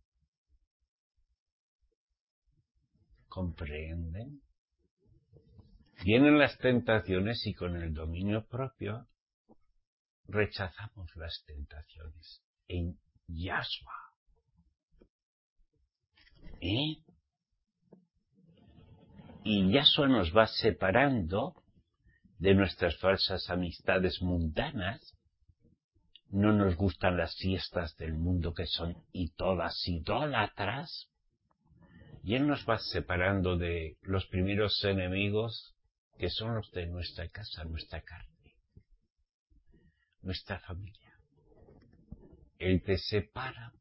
¿Comprenden? Vienen las tentaciones y con el dominio propio rechazamos las tentaciones en Yahshua. ¿Eh? Y Yahshua nos va separando de nuestras falsas amistades mundanas. No nos gustan las fiestas del mundo, que son y todas idólatras. Y Él nos va separando de los primeros enemigos, que son los de nuestra casa, nuestra carne, nuestra familia. Él te separa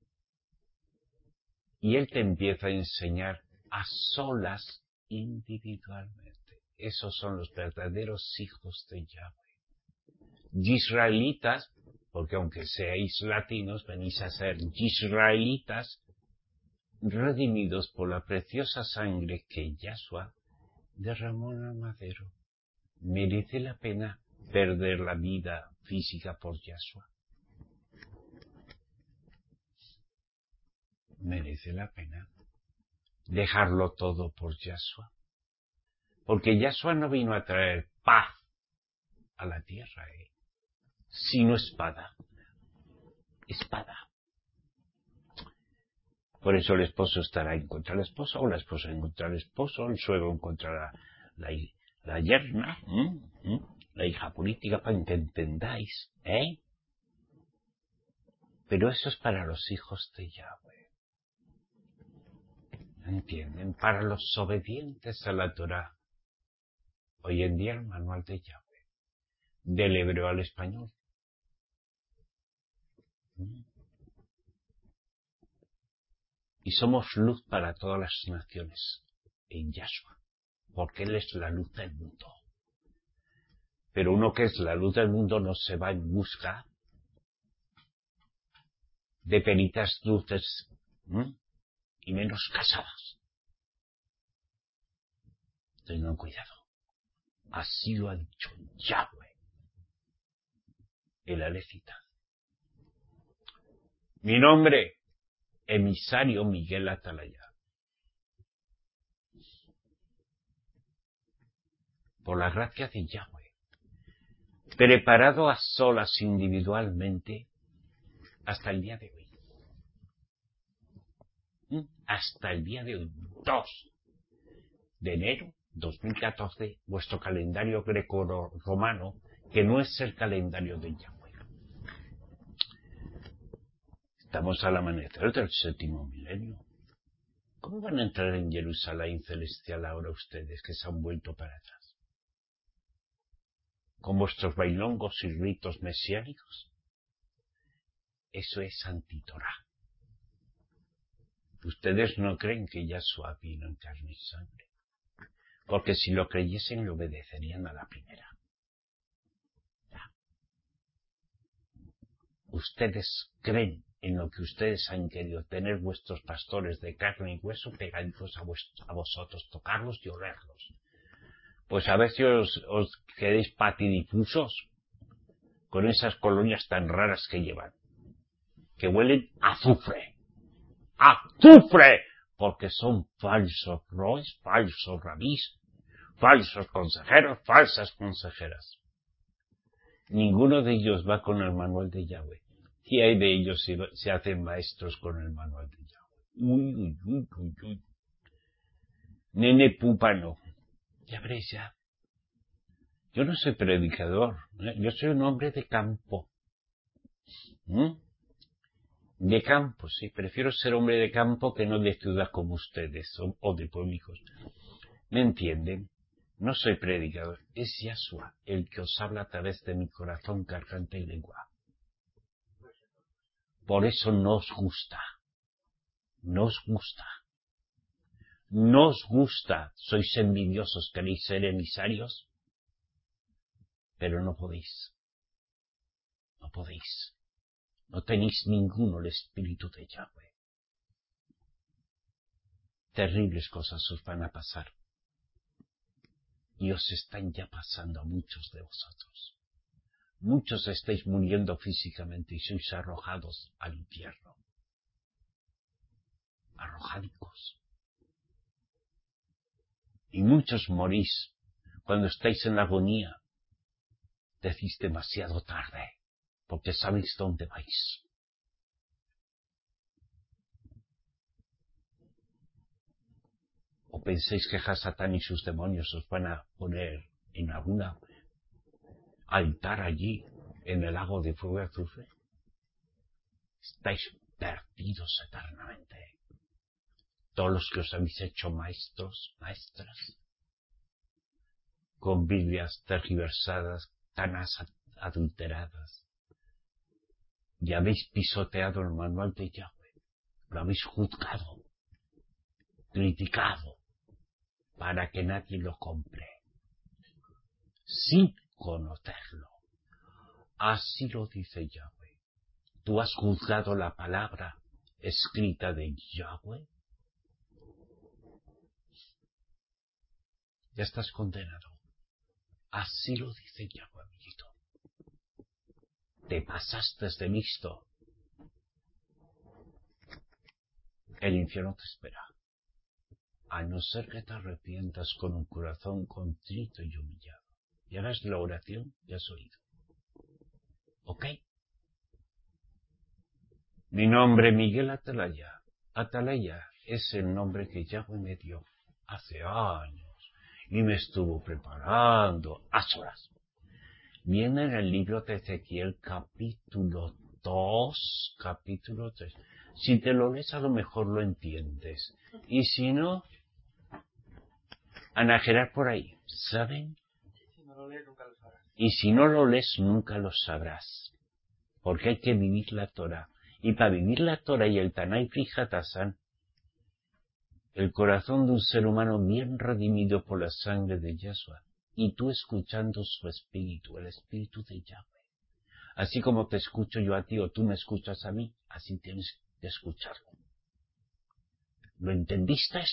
y Él te empieza a enseñar a solas, individualmente. Esos son los verdaderos hijos de Yahweh. Israelitas, porque aunque seáis latinos, venís a ser israelitas, redimidos por la preciosa sangre que Yahshua derramó en el madero. ¿Merece la pena perder la vida física por Yahshua? ¿Merece la pena dejarlo todo por Yahshua? Porque Yahshua no vino a traer paz a la tierra, ¿eh? Sino espada. Espada. Por eso el esposo estará en contra de la esposa, o la esposa en contra del esposo, el suegro en contra de la, la, la yerna, ¿eh? ¿eh? La hija política, para que entendáis, ¿eh? Pero eso es para los hijos de Yahweh. ¿Entienden? Para los obedientes a la Torah. Hoy en día el manual de Yahweh, del hebreo al español. ¿Mm? Y somos luz para todas las naciones en Yahshua, porque Él es la luz del mundo. Pero uno que es la luz del mundo no se va en busca de peritas dulces, ¿m? Y menos casadas. Tengan cuidado. Así lo ha dicho Yahweh, el Alecita. Mi nombre, emisario Miguel Atalaya. Por la gracia de Yahweh, preparado a solas individualmente hasta el día de hoy. ¿Mm? Hasta el día de hoy, dos de enero dos mil catorce, vuestro calendario greco-romano, que no es el calendario de Yahweh. Estamos al amanecer del séptimo milenio. ¿Cómo van a entrar en Jerusalén celestial ahora ustedes que se han vuelto para atrás? ¿Con vuestros bailongos y ritos mesiánicos? Eso es antitorá. Ustedes no creen que Yahshua vino en carne y sangre, porque si lo creyesen le obedecerían a la primera. Ya. Ustedes creen en lo que ustedes han querido, tener vuestros pastores de carne y hueso pegaditos a, vuestros, a vosotros, tocarlos y olerlos. Pues a ver si os, os queréis patidifusos con esas colonias tan raras que llevan, que huelen a azufre. ¡Azufre! Porque son falsos roes, falsos rabís, falsos consejeros, falsas consejeras. Ninguno de ellos va con el manual de Yahweh. Y hay de ellos si se hacen maestros con el manual de Yahweh. Uy, uy, uy, uy, uy. Nene púpano. Ya veréis ya. Yo no soy predicador, ¿eh? Yo soy un hombre de campo. ¿Mm? De campo, sí. Prefiero ser hombre de campo que no de ciudad como ustedes, o, o de pueblicos. ¿Me entienden? No soy predicador. Es Yahshua el que os habla a través de mi corazón, garganta y lengua. Por eso no os gusta. No os gusta. No os gusta. Sois envidiosos, queréis ser emisarios, pero no podéis. No podéis. No tenéis ninguno el espíritu de Yahweh. Terribles cosas os van a pasar. Y os están ya pasando a muchos de vosotros. Muchos estáis muriendo físicamente y sois arrojados al infierno. Arrojadicos. Y muchos morís cuando estáis en la agonía. Decís demasiado tarde, porque sabéis dónde vais. ¿O pensáis que Hasatán y sus demonios os van a poner en alguna altar allí, en el lago de fuego y azufre? Estáis perdidos eternamente. Todos los que os habéis hecho maestros, maestras, con Biblias tergiversadas, tan adulteradas, y habéis pisoteado el manual de Yahweh, lo habéis juzgado, criticado, para que nadie lo compre, sin conocerlo. Así lo dice Yahweh. ¿Tú has juzgado la palabra escrita de Yahweh? Ya estás condenado. Así lo dice Yahweh, amiguito. Te pasaste de listo. El infierno te espera. A no ser que te arrepientas con un corazón contrito y humillado. Y hagas la oración que has oído. ¿Ok? Mi nombre es Miguel Atalaya. Atalaya es el nombre que Yahweh me dio hace años. Y me estuvo preparando a solas. Viene en el libro de Ezequiel capítulo dos, capítulo tres. Si te lo lees a lo mejor lo entiendes. Y si no, anajerar por ahí, ¿saben? Y si no lo lees nunca lo sabrás. Porque hay que vivir la Torah. Y para vivir la Torah y el Tanay Frijatasan, el corazón de un ser humano bien redimido por la sangre de Yahshua, y tú escuchando su espíritu, el espíritu de Yahweh. Así como te escucho yo a ti o tú me escuchas a mí, así tienes que escucharlo. ¿Lo entendiste?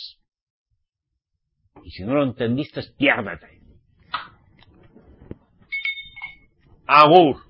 Y si no lo entendiste, piérdete. Agur.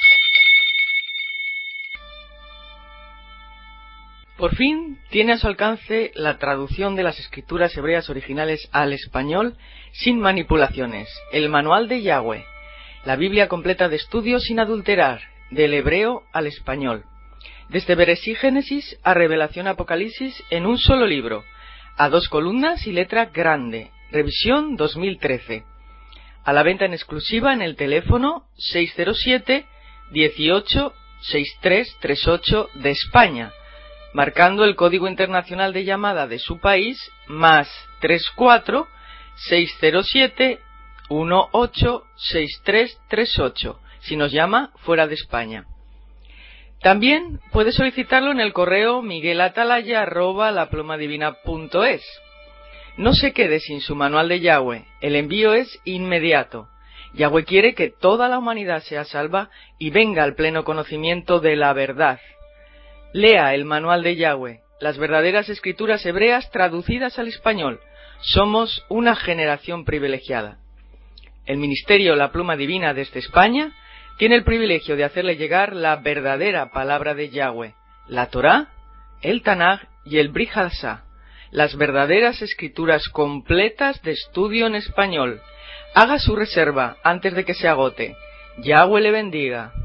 Por fin tiene a su alcance la traducción de las escrituras hebreas originales al español sin manipulaciones, el Manual de Yahweh, la Biblia completa de estudio sin adulterar, del hebreo al español, desde Bereshí Génesis a Revelación Apocalipsis en un solo libro, a dos columnas y letra grande, revisión dos mil trece, a la venta en exclusiva en el teléfono seis cero siete, dieciocho, sesenta y tres treinta y ocho de España, marcando el código internacional de llamada de su país, más treinta y cuatro, seiscientos siete, dieciocho, sesenta y tres treinta y ocho, si nos llama fuera de España. También puede solicitarlo en el correo miguelatalaya arroba laplomadivina punto es. No se quede sin su manual de Yahweh, el envío es inmediato. Yahweh quiere que toda la humanidad sea salva y venga al pleno conocimiento de la verdad. Lea el manual de Yahweh, las verdaderas escrituras hebreas traducidas al español. Somos una generación privilegiada. El Ministerio La Pluma Divina desde España tiene el privilegio de hacerle llegar la verdadera palabra de Yahweh, la Torá, el Tanaj y el Brit Hadashah, las verdaderas escrituras completas de estudio en español. Haga su reserva antes de que se agote. Yahweh le bendiga.